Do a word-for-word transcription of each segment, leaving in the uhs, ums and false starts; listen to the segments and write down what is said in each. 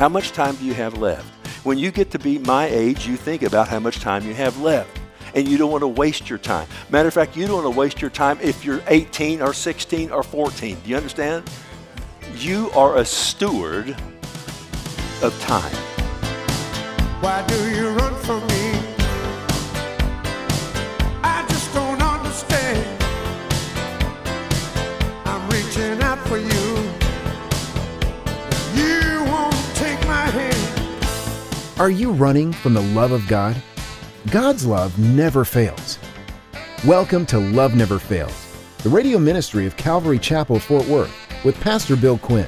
How much time do you have left? When you get to be my age, you think about how much time you have left. And you don't want to waste your time. Matter of fact, you don't want to waste your time if you're eighteen or sixteen or fourteen. Do you understand? You are a steward of time. Why do you run from me? I just don't understand. I'm reaching out for you. You won't take my hand. Are you running from the love of God? God's love never fails. Welcome to Love Never Fails, the radio ministry of Calvary Chapel, Fort Worth, with Pastor Bill Quinn.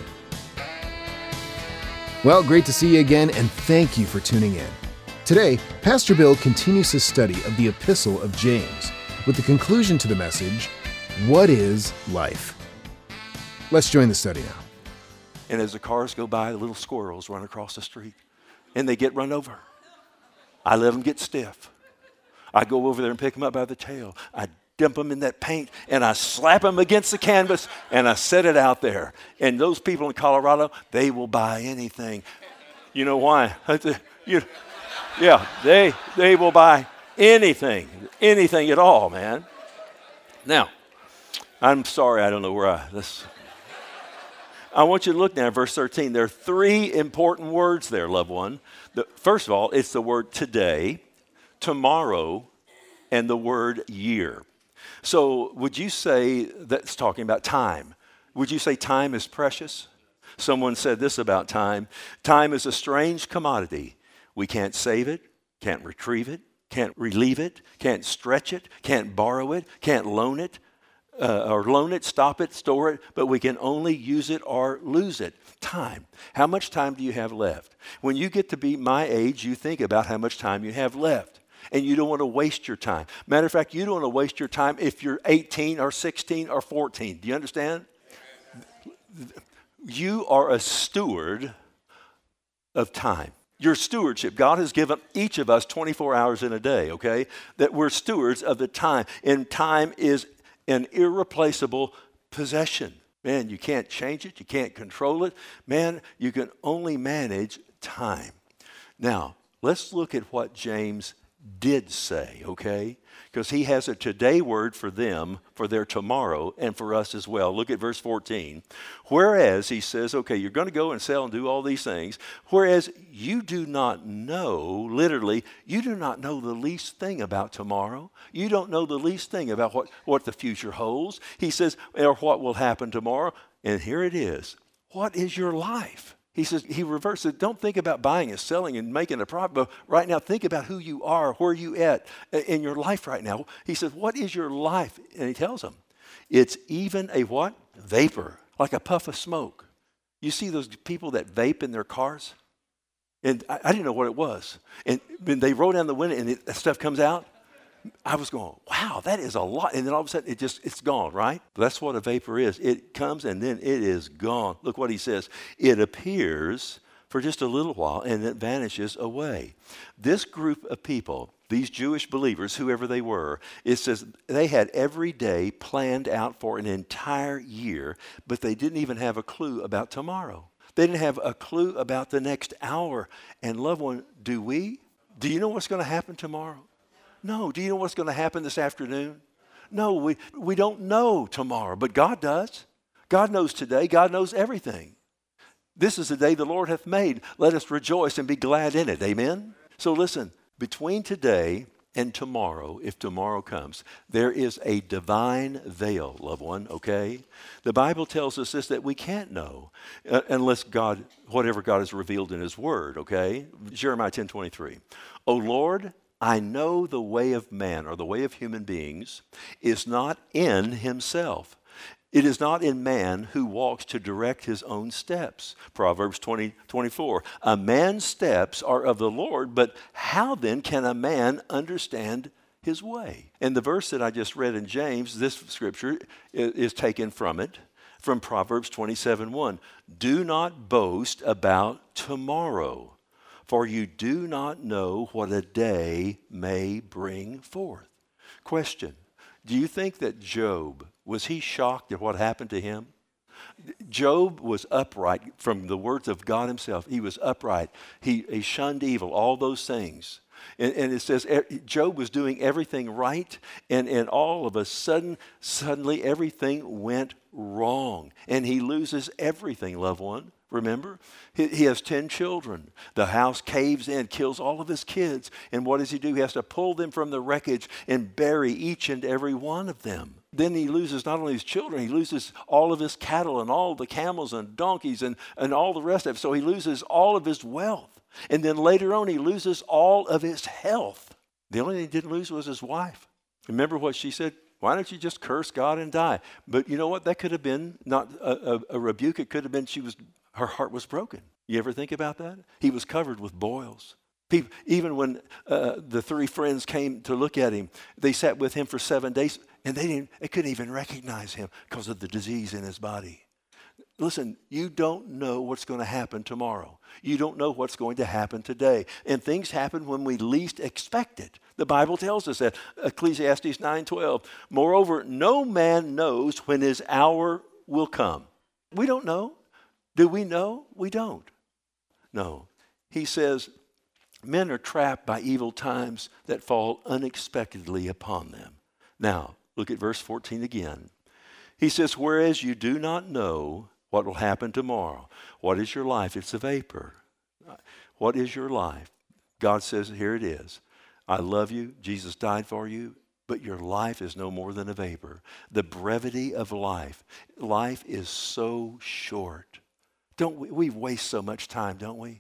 Well, great to see you again, and thank you for tuning in. Today, Pastor Bill continues his study of the Epistle of James, with the conclusion to the message, What is Life? Let's join the study now. And as the cars go by, the little squirrels run across the street, and they get run over. I let them get stiff. I go over there and pick them up by the tail. I dip them in that paint, and I slap them against the canvas, and I set it out there. And those people in Colorado, they will buy anything. You know why? you, yeah, they they will buy anything, anything at all, man. Now, I'm sorry, I don't know where I, this, I want you to look now at verse thirteen. There are three important words there, loved one. The, first of all, it's the word today, tomorrow, and the word year. So would you say that's talking about time? Would you say time is precious? Someone said this about time. Time is a strange commodity. We can't save it, can't retrieve it, can't relieve it, can't stretch it, can't borrow it, can't loan it, uh, or loan it, stop it, store it, but we can only use it or lose it. Time. How much time do you have left? When you get to be my age, you think about how much time you have left. And you don't want to waste your time. Matter of fact, you don't want to waste your time if you're eighteen or sixteen or fourteen. Do you understand? You are a steward of time. Your stewardship. God has given each of us twenty-four hours in a day, okay? That we're stewards of the time. And time is an irreplaceable possession. Man, you can't change it. You can't control it. Man, you can only manage time. Now, let's look at what James did say, okay? Because he has a today word for them, for their tomorrow, and for us as well. Look at verse fourteen. Whereas, he says, okay, you're going to go and sell and do all these things. Whereas you do not know, literally, you do not know the least thing about tomorrow. You don't know the least thing about what, what the future holds. He says, or what will happen tomorrow. And here it is. What is your life? He says, he reverses it. Don't think about buying and selling and making a profit. But right now, think about who you are, where you at in your life right now. He says, what is your life? And he tells them, it's even a what? Vapor, like a puff of smoke. You see those people that vape in their cars? And I, I didn't know what it was. And when they roll down the window and it, that stuff comes out, I was going, wow, that is a lot. And then all of a sudden, it just, it's gone, right? That's what a vapor is. It comes and then it is gone. Look what he says. It appears for just a little while and it vanishes away. This group of people, these Jewish believers, whoever they were, it says they had every day planned out for an entire year, but they didn't even have a clue about tomorrow. They didn't have a clue about the next hour. And loved one, do we? Do you know what's going to happen tomorrow? No. Do you know what's going to happen this afternoon? No, we, we don't know tomorrow, but God does. God knows today. God knows everything. This is the day the Lord hath made. Let us rejoice and be glad in it. Amen? So listen, between today and tomorrow, if tomorrow comes, there is a divine veil, loved one, okay? The Bible tells us this, that we can't know uh, unless God, whatever God has revealed in his word, okay? Jeremiah ten twenty-three. O Lord, I know the way of man, or the way of human beings, is not in himself. It is not in man who walks to direct his own steps. Proverbs twenty twenty-four. A man's steps are of the Lord, but how then can a man understand his way? And the verse that I just read in James, this scripture is, is taken from it, from Proverbs twenty-seven one. Do not boast about tomorrow, for you do not know what a day may bring forth. Question, do you think that Job, was he shocked at what happened to him? Job was upright from the words of God himself. He was upright. He, he shunned evil, all those things. And, and it says Job was doing everything right, and, and all of a sudden, suddenly everything went wrong. And he loses everything, loved one. Remember? He, he has ten children. The house caves in, kills all of his kids. And what does he do? He has to pull them from the wreckage and bury each and every one of them. Then he loses not only his children, he loses all of his cattle and all the camels and donkeys and, and all the rest of it. So he loses all of his wealth. And then later on, he loses all of his health. The only thing he didn't lose was his wife. Remember what she said? Why don't you just curse God and die? But you know what? That could have been not a, a, a rebuke. It could have been she was her heart was broken. You ever think about that? He was covered with boils. People, even when uh, the three friends came to look at him, they sat with him for seven days, and they didn't. They couldn't even recognize him because of the disease in his body. Listen, you don't know what's going to happen tomorrow. You don't know what's going to happen today. And things happen when we least expect it. The Bible tells us that, Ecclesiastes nine twelve. Moreover, no man knows when his hour will come. We don't know. Do we know? We don't. No. He says, men are trapped by evil times that fall unexpectedly upon them. Now, look at verse fourteen again. He says, whereas you do not know what will happen tomorrow. What is your life? It's a vapor. What is your life? God says, here it is. I love you. Jesus died for you. But your life is no more than a vapor. The brevity of life. Life is so short. Don't we, we waste so much time, don't we?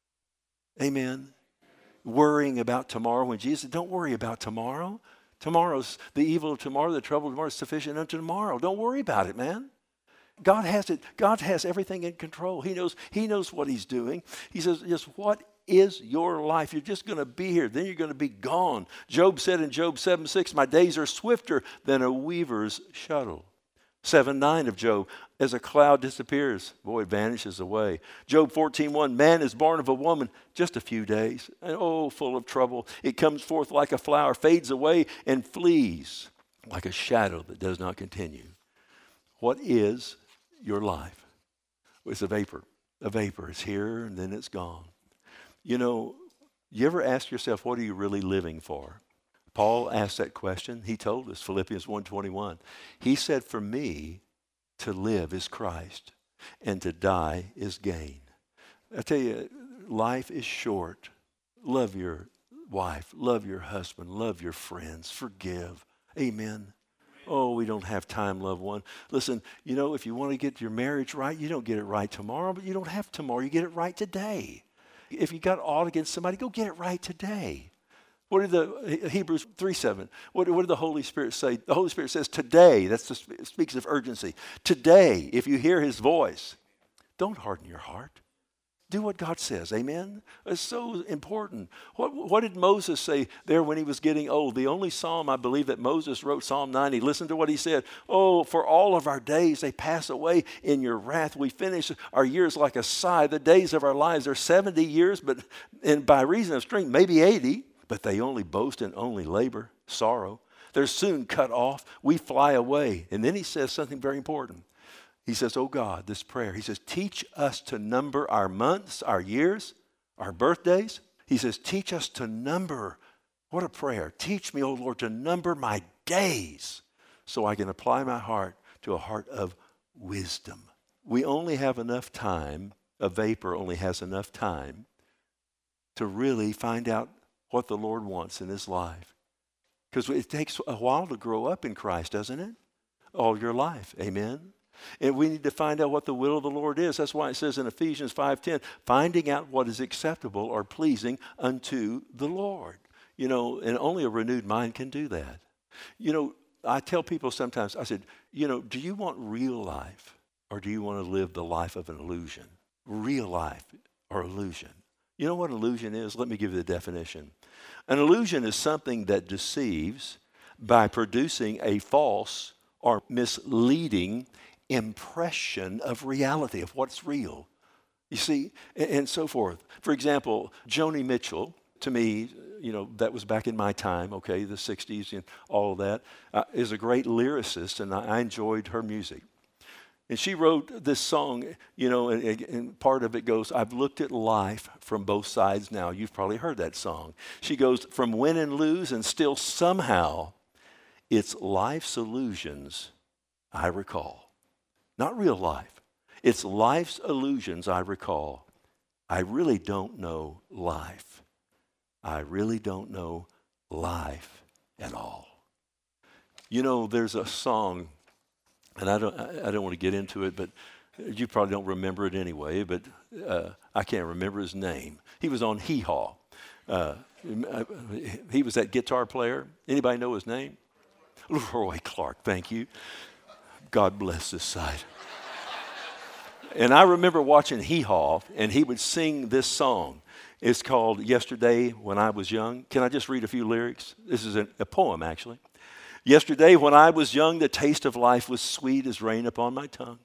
Amen. Worrying about tomorrow when Jesus said, don't worry about tomorrow. Tomorrow's, the evil of tomorrow, the trouble of tomorrow is sufficient unto tomorrow. Don't worry about it, man. God has it. God has everything in control. He knows, he knows what he's doing. He says, just what is your life? You're just going to be here. Then you're going to be gone. Job said in Job seven six, my days are swifter than a weaver's shuttle. seven nine of Job, as a cloud disappears, boy, it vanishes away. Job fourteen one, man is born of a woman just a few days, and oh, full of trouble. It comes forth like a flower, fades away, and flees like a shadow that does not continue. What is your life? It's a vapor. A vapor. It's here, and then it's gone. You know, you ever ask yourself, what are you really living for? Paul asked that question. He told us, Philippians one twenty-one. He said, for me, to live is Christ, and to die is gain. I tell you, life is short. Love your wife. Love your husband. Love your friends. Forgive. Amen. Oh, we don't have time, loved one. Listen, you know, if you want to get your marriage right, you don't get it right tomorrow, but you don't have tomorrow. You get it right today. If you got aught against somebody, go get it right today. What did the Hebrews three seven? What, what did the Holy Spirit say? The Holy Spirit says today. That's the, speaks of urgency. Today, if you hear his voice, don't harden your heart. Do what God says. Amen? It's so important. What, what did Moses say there when he was getting old? The only psalm I believe that Moses wrote, Psalm ninety. Listen to what he said. Oh, for all of our days, they pass away in your wrath. We finish our years like a sigh. The days of our lives are seventy years, but and by reason of strength, maybe eighty. But they only boast and only labor, sorrow. They're soon cut off. We fly away. And then he says something very important. He says, oh God, this prayer. He says, teach us to number our months, our years, our birthdays. He says, teach us to number. What a prayer. Teach me, oh Lord, to number my days so I can apply my heart to a heart of wisdom. We only have enough time, a vapor only has enough time to really find out what the Lord wants in his life. Because it takes a while to grow up in Christ, doesn't it? All your life. Amen? And we need to find out what the will of the Lord is. That's why it says in Ephesians five ten, finding out what is acceptable or pleasing unto the Lord. You know, and only a renewed mind can do that. You know, I tell people sometimes, I said, you know, do you want real life or do you want to live the life of an illusion? Real life or illusion? You know what an illusion is? Let me give you the definition. An illusion is something that deceives by producing a false or misleading impression of reality, of what's real. You see, and, and so forth. For example, Joni Mitchell, to me, you know, that was back in my time, okay, the sixties and all of that, uh, is a great lyricist, and I, I enjoyed her music. And she wrote this song, you know, and, and part of it goes, I've looked at life from both sides now. You've probably heard that song. She goes, from win and lose, and still somehow it's life's illusions I recall. Not real life. It's life's illusions I recall. I really don't know life. I really don't know life at all. You know, there's a song, and I don't I don't want to get into it, but you probably don't remember it anyway, but uh, I can't remember his name. He was on Hee Haw. Uh, he was that guitar player. Anybody know his name? Roy Clark, thank you. God bless this side. And I remember watching Hee Haw, and he would sing this song. It's called Yesterday When I Was Young. Can I just read a few lyrics? This is a, a poem, actually. Yesterday when I was young, the taste of life was sweet as rain upon my tongue.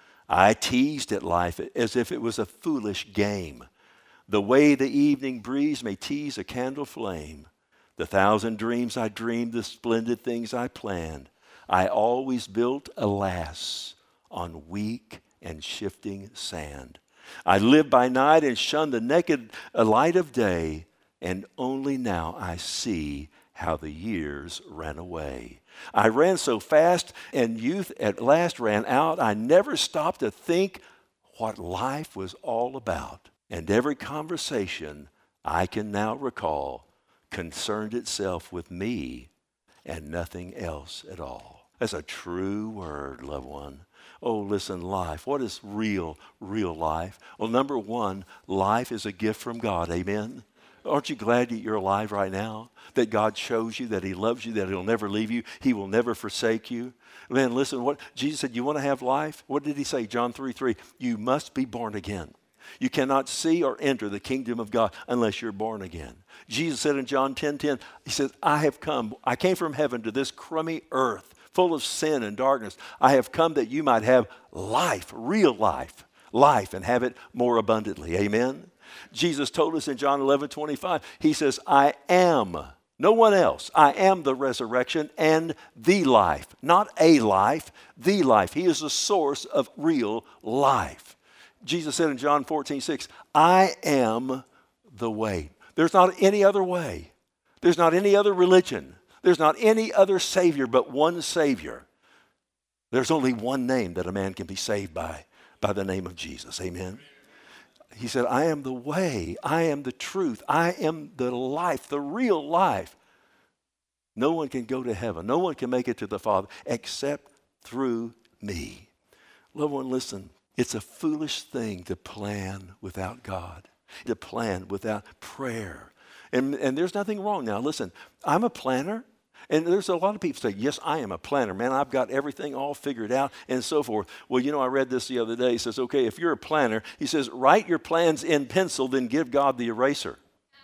I teased at life as if it was a foolish game, the way the evening breeze may tease a candle flame. The thousand dreams I dreamed, the splendid things I planned, I always built, alas, on weak and shifting sand. I lived by night and shunned the naked light of day, and only now I see how the years ran away. I ran so fast, and youth at last ran out. I never stopped to think what life was all about. And every conversation I can now recall concerned itself with me and nothing else at all. That's a true word, loved one. Oh, listen, life. What is real, real life? Well, number one, life is a gift from God. Amen? Aren't you glad that you're alive right now? That God shows you, that he loves you, that he'll never leave you, he will never forsake you. Man, listen, what Jesus said, you want to have life? What did he say? John three three, you must be born again. You cannot see or enter the kingdom of God unless you're born again. Jesus said in John ten ten, he says, I have come, I came from heaven to this crummy earth full of sin and darkness. I have come that you might have life, real life, life, and have it more abundantly. Amen? Jesus told us in John eleven twenty-five, he says, I am, no one else, I am the resurrection and the life. Not a life, the life. He is the source of real life. Jesus said in John fourteen six, I am the way. There's not any other way. There's not any other religion. There's not any other Savior but one Savior. There's only one name that a man can be saved by, by the name of Jesus. Amen? He said, I am the way, I am the truth, I am the life, the real life. No one can go to heaven. No one can make it to the Father except through me. Loved one, listen. It's a foolish thing to plan without God, to plan without prayer. And, and there's nothing wrong now. Listen, I'm a planner. And there's a lot of people say, yes, I am a planner. Man, I've got everything all figured out and so forth. Well, you know, I read this the other day. He says, okay, if you're a planner, he says, write your plans in pencil, then give God the eraser.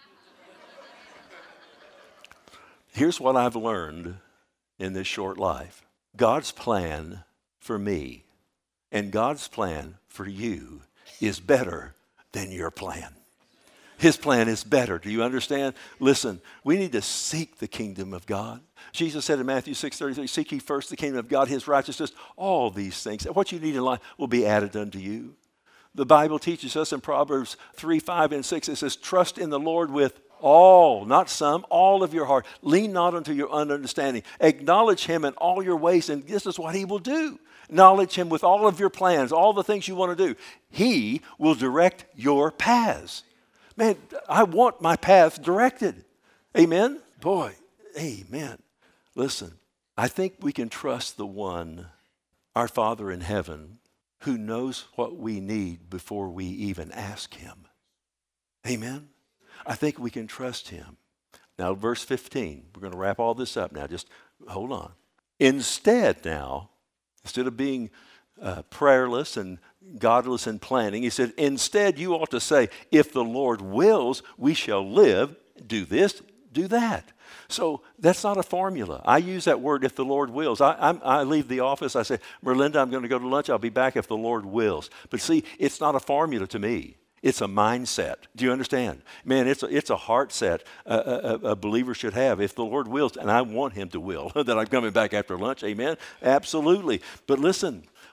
Here's what I've learned in this short life. God's plan for me and God's plan for you is better than your plan. His plan is better. Do you understand? Listen, we need to seek the kingdom of God. Jesus said in Matthew six thirty-three, seek ye first the kingdom of God, his righteousness, all these things. What you need in life will be added unto you. The Bible teaches us in Proverbs three, five, and six, it says, trust in the Lord with all, not some, all of your heart. Lean not unto your own understanding. Acknowledge him in all your ways, and this is what he will do. Acknowledge him with all of your plans, all the things you want to do. He will direct your paths. Man, I want my path directed. Amen? Boy, amen. Listen, I think we can trust the one, our Father in heaven, who knows what we need before we even ask him. Amen? I think we can trust him. Now, verse fifteen, we're going to wrap all this up now. Just hold on. Instead now, instead of being uh, prayerless and godless in planning, he said, instead you ought to say, if the Lord wills, we shall live, do this, do that. So that's not a formula. I use that word, if the Lord wills. I, I'm, I leave the office, I say, Merlinda, I'm going to go to lunch, I'll be back if the Lord wills. But see, it's not a formula to me. It's a mindset. Do you understand? Man, it's a, it's a heart set a, a, a believer should have. If the Lord wills, and I want him to will, that I'm coming back after lunch, amen? Absolutely. But listen,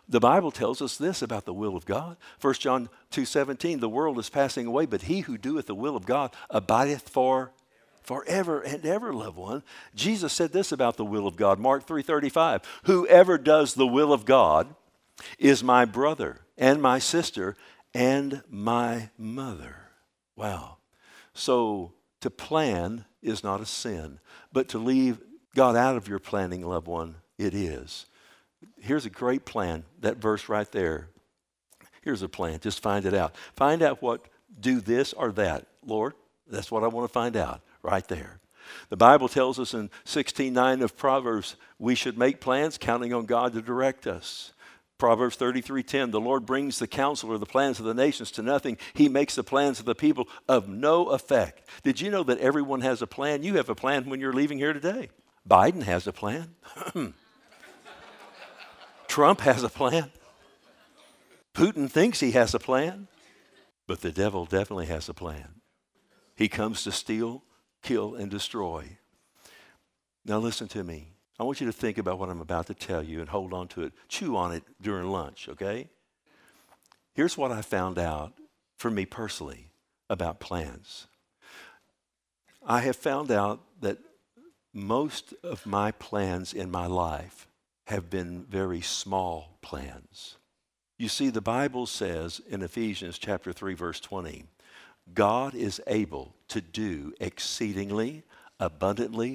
The Bible tells us this about the will of God. First John two seventeen, the world is passing away, but he who doeth the will of God abideth for forever and ever, loved one. Jesus said this about the will of God. Mark three thirty-five, whoever does the will of God is my brother and my sister and my mother. Wow. So to plan is not a sin, but to leave God out of your planning, loved one, it is. Here's a great plan, that verse right there. Here's a plan, just find it out. Find out what, do this or that. Lord, that's what I want to find out, right there. The Bible tells us in sixteen nine of Proverbs, we should make plans counting on God to direct us. Proverbs thirty-three ten, the Lord brings the counsel or the plans of the nations to nothing. He makes the plans of the people of no effect. Did you know that everyone has a plan? You have a plan when you're leaving here today. Biden has a plan. Trump has a plan. Putin thinks he has a plan, but the devil definitely has a plan. He comes to steal, kill, and destroy. Now listen to me. I want you to think about what I'm about to tell you and hold on to it. Chew on it during lunch, okay? Here's what I found out for me personally about plans. I have found out that most of my plans in my life have been very small plans. You see, the Bible says in Ephesians chapter three, verse twenty, God is able to do exceedingly, abundantly,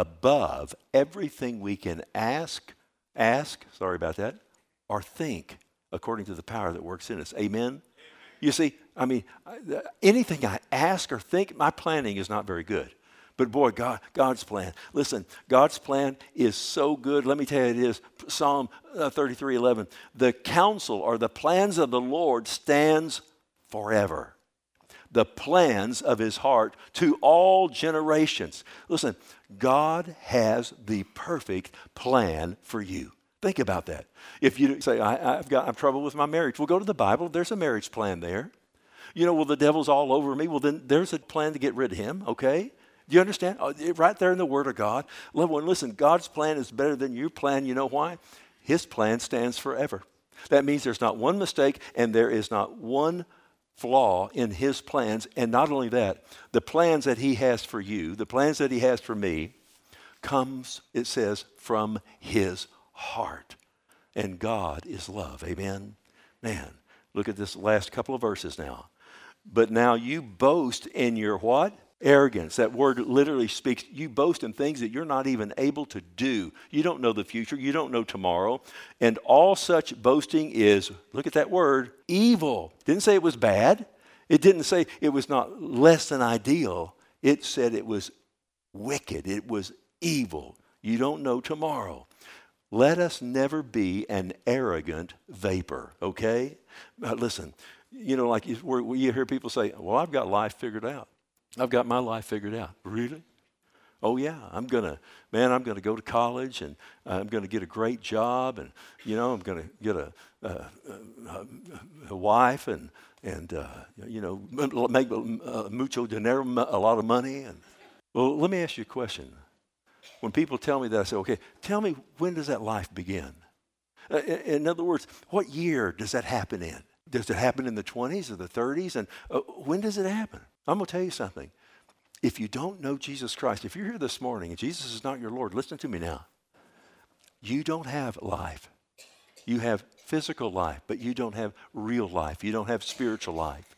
above everything we can ask, ask, sorry about that, or think, according to the power that works in us. Amen? Amen. You see, I mean, anything I ask or think, my planning is not very good. But boy, God, God's plan. Listen, God's plan is so good. Let me tell you, it is. Psalm thirty-three eleven. The counsel or the plans of the Lord stands forever. The plans of his heart to all generations. Listen, God has the perfect plan for you. Think about that. If you say, I, I've got I'm trouble with my marriage, well, go to the Bible. There's a marriage plan there. You know, well, the devil's all over me. Well, then there's a plan to get rid of him, okay? Do you understand? Right there in the Word of God. Loved one, listen, God's plan is better than your plan. You know why? His plan stands forever. That means there's not one mistake and there is not one flaw in his plans. And not only that, the plans that he has for you, the plans that he has for me, comes, it says, from his heart. And God is love. Amen? Man, look at this last couple of verses now. But now you boast in your what? Arrogance. That word literally speaks, you boast in things that you're not even able to do. You don't know the future. You don't know tomorrow. And all such boasting is, look at that word, evil. Didn't say it was bad. It didn't say it was not less than ideal. It said it was wicked. It was evil. You don't know tomorrow. Let us never be an arrogant vapor, okay? Uh, listen, you know, like you, where you hear people say, well, I've got life figured out. I've got my life figured out. Really? Oh, yeah. I'm going to, man, I'm going to go to college and I'm going to get a great job and, you know, I'm going to get a, a, a, a wife and, and uh, you know, make uh, mucho dinero, a lot of money. And well, let me ask you a question. When people tell me that, I say, okay, tell me, when does that life begin? Uh, in other words, what year does that happen in? Does it happen in the twenties or the thirties? And uh, when does it happen? I'm going to tell you something. If you don't know Jesus Christ, if you're here this morning and Jesus is not your Lord, listen to me now. You don't have life. You have physical life, but you don't have real life. You don't have spiritual life.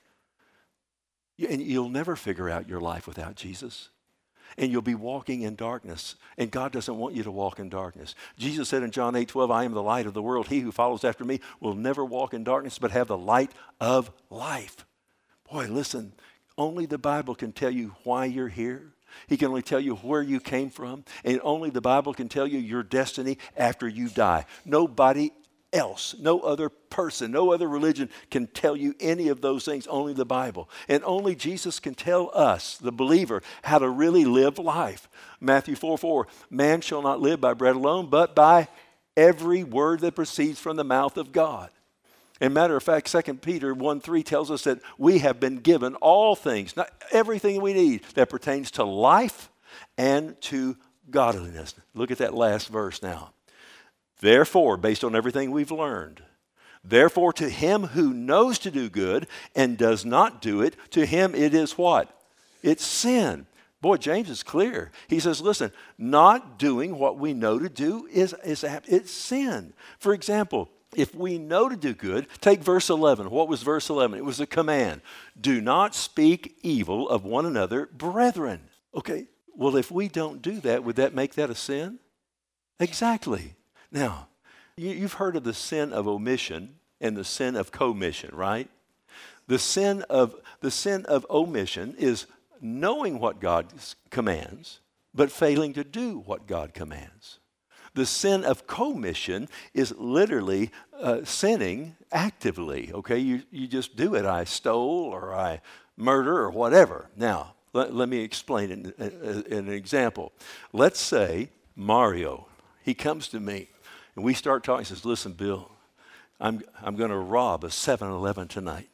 And you'll never figure out your life without Jesus. And you'll be walking in darkness. And God doesn't want you to walk in darkness. Jesus said in John eight twelve, I am the light of the world. He who follows after me will never walk in darkness, but have the light of life. Boy, listen, only the Bible can tell you why you're here. He can only tell you where you came from. And only the Bible can tell you your destiny after you die. Nobody else, no other person, no other religion can tell you any of those things, only the Bible. And only Jesus can tell us, the believer, how to really live life. Matthew four four, man shall not live by bread alone, but by every word that proceeds from the mouth of God. And matter of fact, Second Peter one three tells us that we have been given all things, not everything we need, that pertains to life and to godliness. Look at that last verse now. Therefore, based on everything we've learned, Therefore, to him who knows to do good and does not do it, to him it is what? It's sin. Boy, James is clear. He says, listen, not doing what we know to do is, is it's sin. For example, if we know to do good, take verse eleven. What was verse eleven? It was a command. Do not speak evil of one another, brethren. Okay, well, if we don't do that, would that make that a sin? Exactly. Now, you've heard of the sin of omission and the sin of commission, right? The sin of the sin of omission is knowing what God commands, but failing to do what God commands. The sin of commission is literally uh, sinning actively. Okay, you you just do it. I stole or I murder or whatever. Now, let, let me explain in, in, in an example. Let's say Mario, he comes to me. And we start talking. He says, listen, Bill, I'm, I'm going to rob a seven eleven tonight.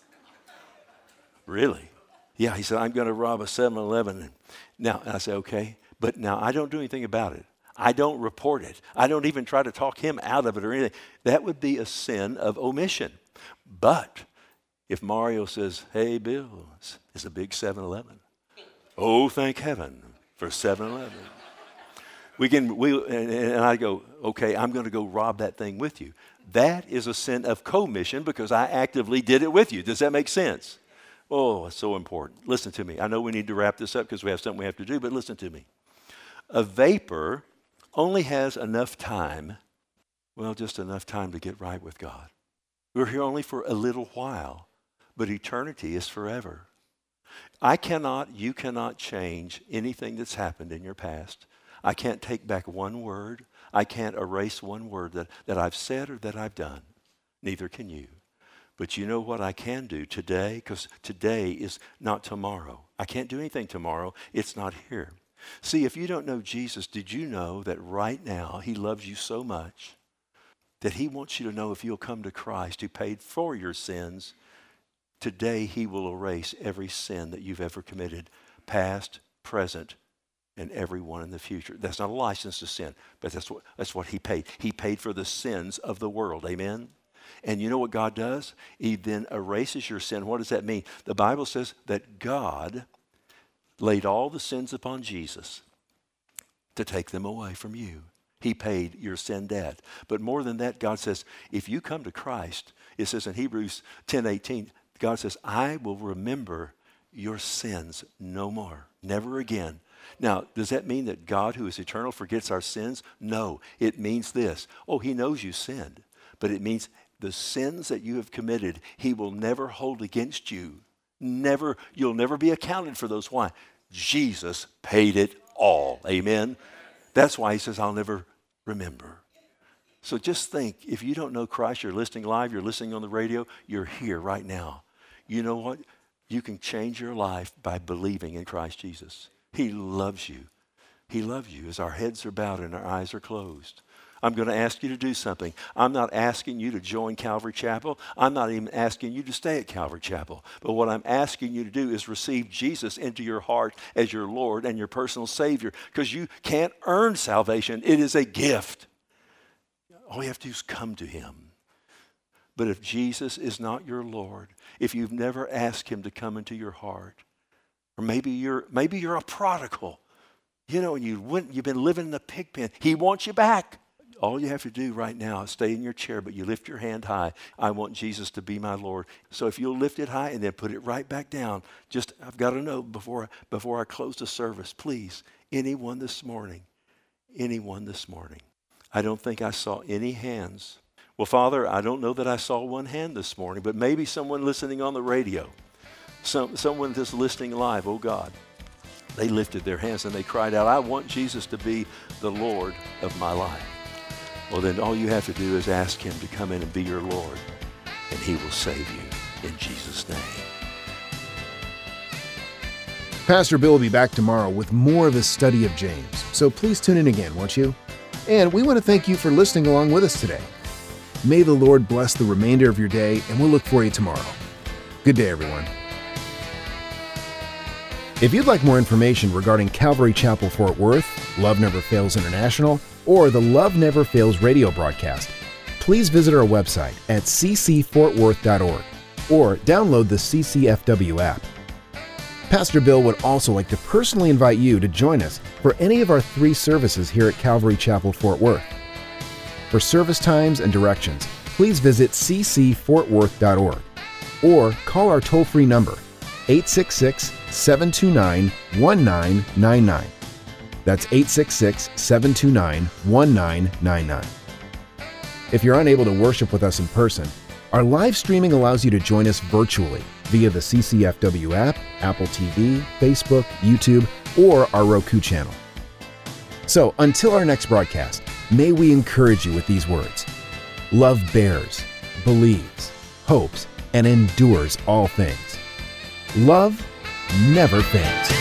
Really? Yeah, he said, I'm going to rob a seven eleven. Now, and I say, okay, but now I don't do anything about it. I don't report it. I don't even try to talk him out of it or anything. That would be a sin of omission. But if Mario says, hey, Bill, it's a big seven eleven. Oh, thank heaven for seven eleven. We can, we, and, and I go, okay, I'm going to go rob that thing with you. That is a sin of commission because I actively did it with you. Does that make sense? Oh, it's so important. Listen to me. I know we need to wrap this up because we have something we have to do, but listen to me. A vapor only has enough time, well, just enough time to get right with God. We're here only for a little while, but eternity is forever. I cannot, you cannot change anything that's happened in your past. I can't take back one word. I can't erase one word that, that I've said or that I've done. Neither can you. But you know what I can do today? Because today is not tomorrow. I can't do anything tomorrow. It's not here. See, if you don't know Jesus, did you know that right now he loves you so much that he wants you to know if you'll come to Christ who paid for your sins, today he will erase every sin that you've ever committed, past, present, and every one in the future. That's not a license to sin, but that's what, that's what he paid. He paid for the sins of the world, amen? And you know what God does? He then erases your sin. What does that mean? The Bible says that God laid all the sins upon Jesus to take them away from you. He paid your sin debt. But more than that, God says, if you come to Christ, it says in Hebrews ten eighteen, God says, I will remember your sins no more, never again. Now, does that mean that God, who is eternal, forgets our sins? No. It means this. Oh, he knows you sinned. But it means the sins that you have committed, he will never hold against you. Never, you'll never be accounted for those. Why? Jesus paid it all. Amen? That's why he says, I'll never remember. So just think, if you don't know Christ, you're listening live, you're listening on the radio, you're here right now. You know what? You can change your life by believing in Christ Jesus. He loves you. He loves you as our heads are bowed and our eyes are closed. I'm going to ask you to do something. I'm not asking you to join Calvary Chapel. I'm not even asking you to stay at Calvary Chapel. But what I'm asking you to do is receive Jesus into your heart as your Lord and your personal Savior, because you can't earn salvation. It is a gift. All you have to do is come to him. But if Jesus is not your Lord, if you've never asked him to come into your heart, or maybe you're maybe you're a prodigal, you know, and you went, you've been living in the pig pen. He wants you back. All you have to do right now is stay in your chair, but you lift your hand high. I want Jesus to be my Lord. So if you'll lift it high and then put it right back down, just, I've got to know before, before I close the service, please, anyone this morning, anyone this morning. I don't think I saw any hands. Well, Father, I don't know that I saw one hand this morning, but maybe someone listening on the radio, some, someone just listening live, oh God, they lifted their hands and they cried out, I want Jesus to be the Lord of my life. Well, then all you have to do is ask him to come in and be your Lord, and he will save you in Jesus' name. Pastor Bill will be back tomorrow with more of his study of James, so please tune in again, won't you? And we want to thank you for listening along with us today. May the Lord bless the remainder of your day, and we'll look for you tomorrow. Good day, everyone. If you'd like more information regarding Calvary Chapel Fort Worth, Love Never Fails International, or the Love Never Fails radio broadcast, please visit our website at c c fort worth dot org or download the C C F W app. Pastor Bill would also like to personally invite you to join us for any of our three services here at Calvary Chapel, Fort Worth. For service times and directions, please visit c c fort worth dot org or call our toll-free number, eight six six, seven two nine, one nine nine nine. That's eight six six, seven two nine, one nine nine nine. If you're unable to worship with us in person, our live streaming allows you to join us virtually via the C C F W app, Apple T V, Facebook, YouTube, or our Roku channel. So until our next broadcast, may we encourage you with these words. Love bears, believes, hopes, and endures all things. Love never fails.